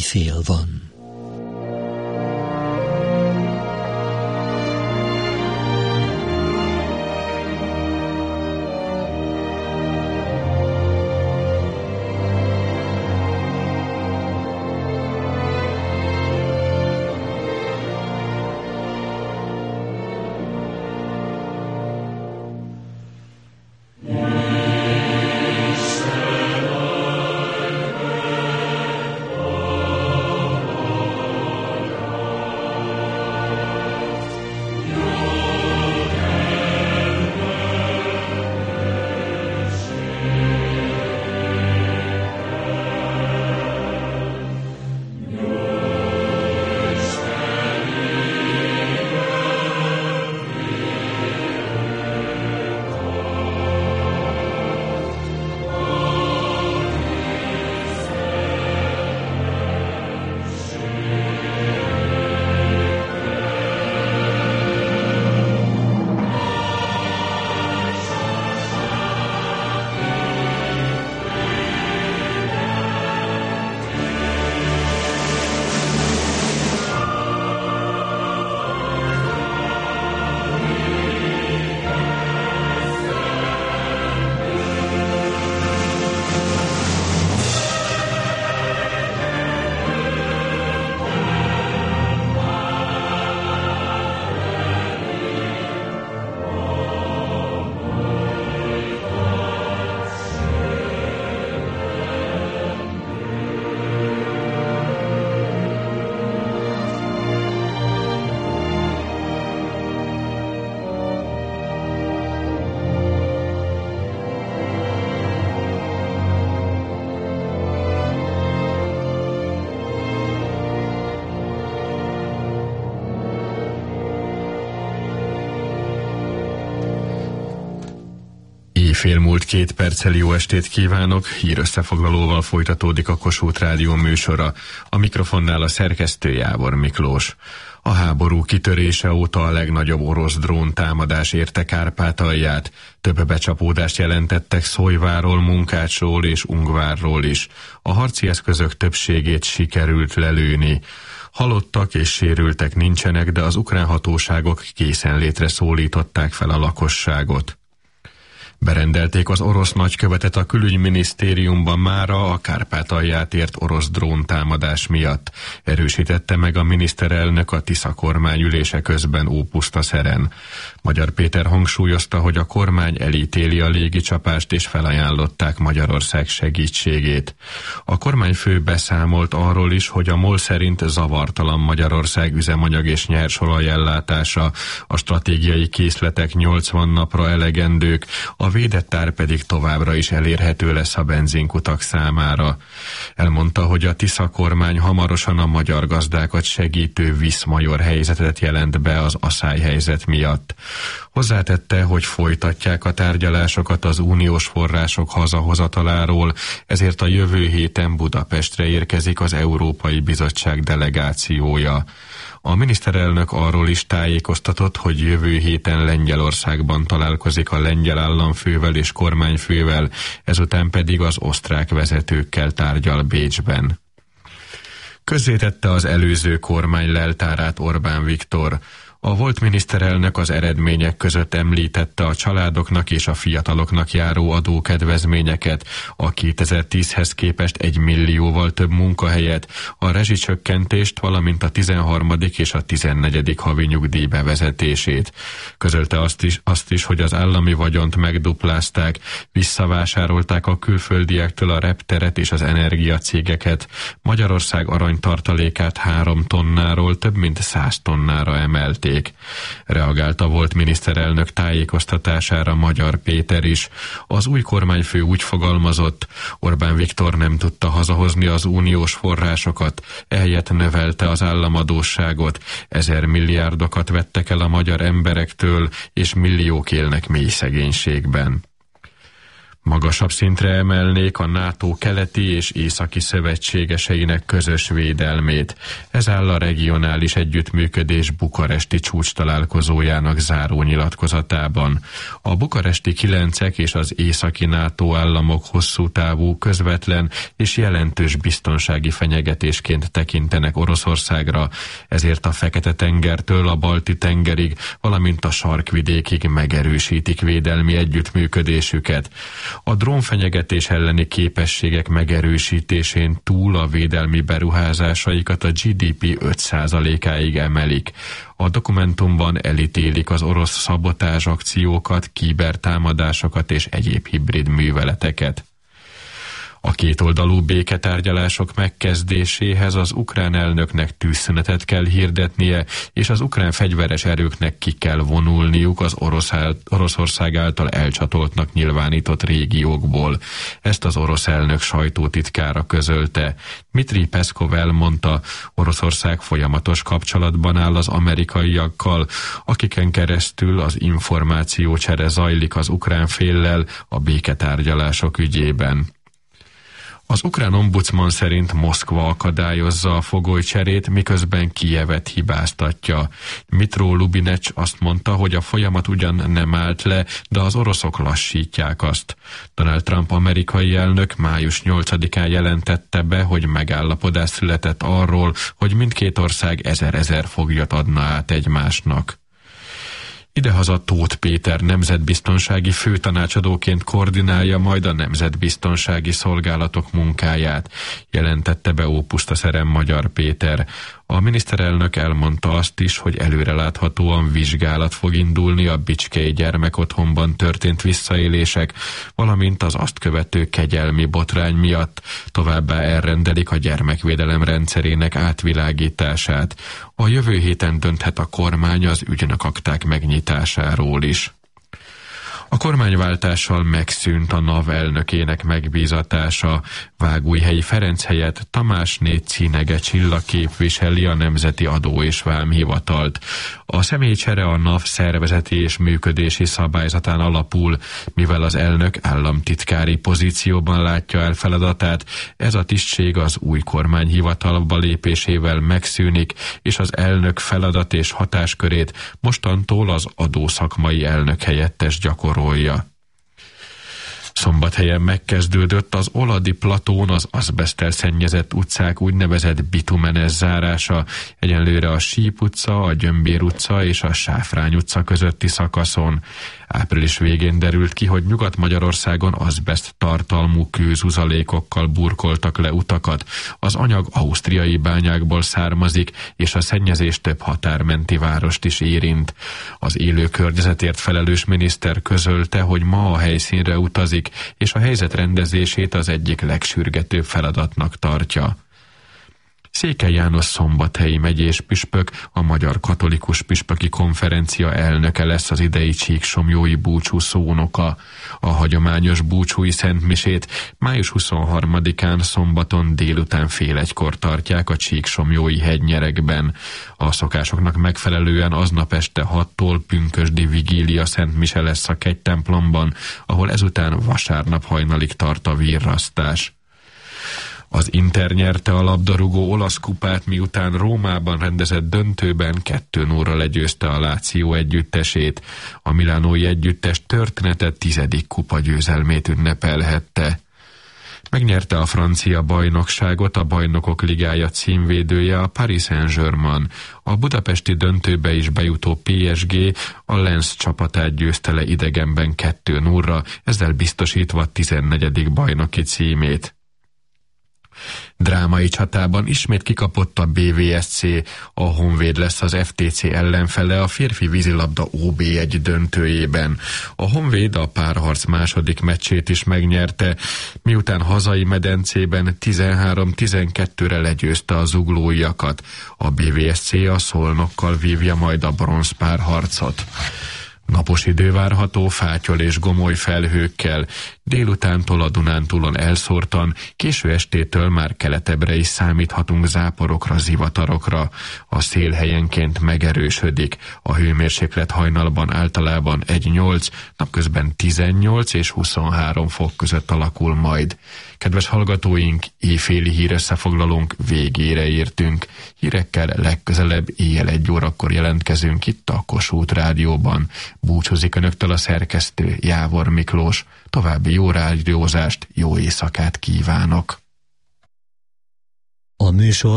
éjfél van. Fél múlt 2 perccel jó estét kívánok, hírösszefoglalóval folytatódik a Kossuth Rádió műsora. A mikrofonnál a szerkesztő Jávor Miklós. A háború kitörése óta a legnagyobb orosz dróntámadás érte Kárpátalját. Több becsapódást jelentettek Szólyváról, Munkácsról és Ungvárról is. A harci eszközök többségét sikerült lelőni. Halottak és sérültek nincsenek, de az ukrán hatóságok készenlétre szólították fel a lakosságot. Berendelték az orosz nagykövetet a külügyminisztériumban mára a Kárpátalját ért orosz dróntámadás miatt, erősítette meg a miniszterelnök a Tisza kormány ülése közben Ópuszta Szeren. Magyar Péter hangsúlyozta, hogy a kormány elítéli a légicsapást és felajánlották Magyarország segítségét. A kormányfő beszámolt arról is, hogy a MOL szerint zavartalan Magyarország üzemanyag és nyersolaj ellátása, a stratégiai készletek 80 napra elegendők, a védett ár pedig továbbra is elérhető lesz a benzinkutak számára. Elmondta, hogy a Tisza kormány hamarosan a magyar gazdákat segítő viszmajor helyzetet jelent be az aszályhelyzet miatt. Hozzátette, hogy folytatják a tárgyalásokat az uniós források hazahozataláról, ezért a jövő héten Budapestre érkezik az Európai Bizottság delegációja. A miniszterelnök arról is tájékoztatott, hogy jövő héten Lengyelországban találkozik a lengyel államfővel és kormányfővel, ezután pedig az osztrák vezetőkkel tárgyal Bécsben. Közzétette az előző kormány leltárát Orbán Viktor. A volt miniszterelnök az eredmények között említette a családoknak és a fiataloknak járó adókedvezményeket, a 2010-hez képest 1 millióval több munkahelyet, a rezsicsökkentést, valamint a 13. és a 14. havi nyugdíj bevezetését. Közölte azt is, hogy az állami vagyont megduplázták, visszavásárolták a külföldiektől a repteret és az energiacégeket, Magyarország aranytartalékát 3 tonnáról több mint 100 tonnára emelték. Reagálta volt miniszterelnök tájékoztatására Magyar Péter is. Az új kormányfő úgy fogalmazott, Orbán Viktor nem tudta hazahozni az uniós forrásokat, ehelyett növelte az államadósságot, 1000 milliárdokat vettek el a magyar emberektől, és milliók élnek mély szegénységben. Magasabb szintre emelnék a NATO keleti és északi szövetségeseinek közös védelmét. Ez áll a regionális együttműködés bukaresti csúcstalálkozójának záró nyilatkozatában. A bukaresti 9-ek és az északi NATO államok hosszú távú, közvetlen és jelentős biztonsági fenyegetésként tekintenek Oroszországra, ezért a Fekete-tengertől a Balti-tengerig, valamint a sarkvidékig megerősítik védelmi együttműködésüket. A drónfenyegetés elleni képességek megerősítésén túl a védelmi beruházásaikat a GDP 5%-áig emelik. A dokumentumban elítélik az orosz szabotázs akciókat, kibertámadásokat és egyéb hibrid műveleteket. A kétoldalú béketárgyalások megkezdéséhez az ukrán elnöknek tűzszünetet kell hirdetnie, és az ukrán fegyveres erőknek ki kell vonulniuk az Oroszország által elcsatoltnak nyilvánított régiókból. Ezt az orosz elnök sajtótitkára közölte. Dmitri Peszkov elmondta, Oroszország folyamatos kapcsolatban áll az amerikaiakkal, akiken keresztül az információcsere zajlik az ukrán féllel a béketárgyalások ügyében. Az ukrán ombudsman szerint Moszkva akadályozza a fogolycserét, miközben Kijevet hibáztatja. Dmytro Lubinecs azt mondta, hogy a folyamat ugyan nem állt le, de az oroszok lassítják azt. Donald Trump amerikai elnök május 8-án jelentette be, hogy megállapodás született arról, hogy mindkét ország 1000 foglyot adna át egymásnak. Idehaza Tóth Péter nemzetbiztonsági főtanácsadóként koordinálja majd a nemzetbiztonsági szolgálatok munkáját, jelentette be Ópusztaszerem Magyar Péter. A miniszterelnök elmondta azt is, hogy előreláthatóan vizsgálat fog indulni a Bicskei gyermekotthonban történt visszaélések, valamint az azt követő kegyelmi botrány miatt. Továbbá elrendelik a gyermekvédelem rendszerének átvilágítását. A jövő héten dönthet a kormány az ügynökakták megnyitásáról is. A kormányváltással megszűnt a NAV elnökének megbízatása. Vágújhelyi Ferenc helyett Tamásné Cinege Csilla képviseli a Nemzeti Adó és Vámhivatalt. A személycsere a NAV szervezeti és működési szabályzatán alapul, mivel az elnök államtitkári pozícióban látja el feladatát, ez a tisztség az új kormányhivatalba lépésével megszűnik, és az elnök feladat és hatáskörét mostantól az adószakmai elnök helyettes gyakorolja. Szombathelyen megkezdődött az Oladi platón az azbeszttel szennyezett utcák úgynevezett bitumenes zárása, egyenlőre a Síp utca, a Gyömbér utca és a Sáfrány utca közötti szakaszon. Április végén derült ki, hogy Nyugat-Magyarországon azbeszt tartalmú kőzuzalékokkal burkoltak le utakat. Az anyag ausztriai bányákból származik, és a szennyezés több határmenti várost is érint. Az élő környezetért felelős miniszter közölte, hogy ma a helyszínre utazik, és a helyzet rendezését az egyik legsürgetőbb feladatnak tartja. Székely János szombathelyi megyés püspök, a Magyar Katolikus Püspöki Konferencia elnöke lesz az idei csíksomjói búcsú szónoka. A hagyományos búcsúi szentmisét május 23-án szombaton délután 12:30 tartják a csíksomjói hegynyerekben. A szokásoknak megfelelően aznap este 6-tól pünkösdi vigília szentmise lesz a kegytemplomban, ahol ezután vasárnap hajnalig tart a virrasztás. Az Inter nyerte a labdarúgó olasz kupát, miután Rómában rendezett döntőben 2-0-ra legyőzte a Lazio együttesét. A milánói együttes története 10. kupagyőzelmét ünnepelhette. Megnyerte a francia bajnokságot a Bajnokok Ligája címvédője, a Paris Saint-Germain. A budapesti döntőbe is bejutó PSG a Lens csapatát győzte le idegenben 2-0-ra, ezzel biztosítva 14. bajnoki címét. Drámai csatában ismét kikapott a BVSC, a Honvéd lesz az FTC ellenfele a férfi vízilabda OB1 döntőjében. A Honvéd a párharc második meccsét is megnyerte, miután hazai medencében 13-12-re legyőzte a zuglóiakat. A BVSC a Szolnokkal vívja majd a bronzpárharcot. Napos idő várható fátyol és gomoly felhőkkel, délutántól a Dunántúlon elszórtan, késő estétől már keletebbre is számíthatunk záporokra, zivatarokra. A szél helyenként megerősödik, a hőmérséklet hajnalban általában 1-8, napközben 18 és 23 fok között alakul majd. Kedves hallgatóink, éjféli hírösszefoglalónk végére értünk. Hírekkel legközelebb éjjel 1 órakor jelentkezünk itt a Kossuth Rádióban. Búcsúzik önöktől a szerkesztő, Jávor Miklós. További jó rádiózást, jó éjszakát kívánok! A műsor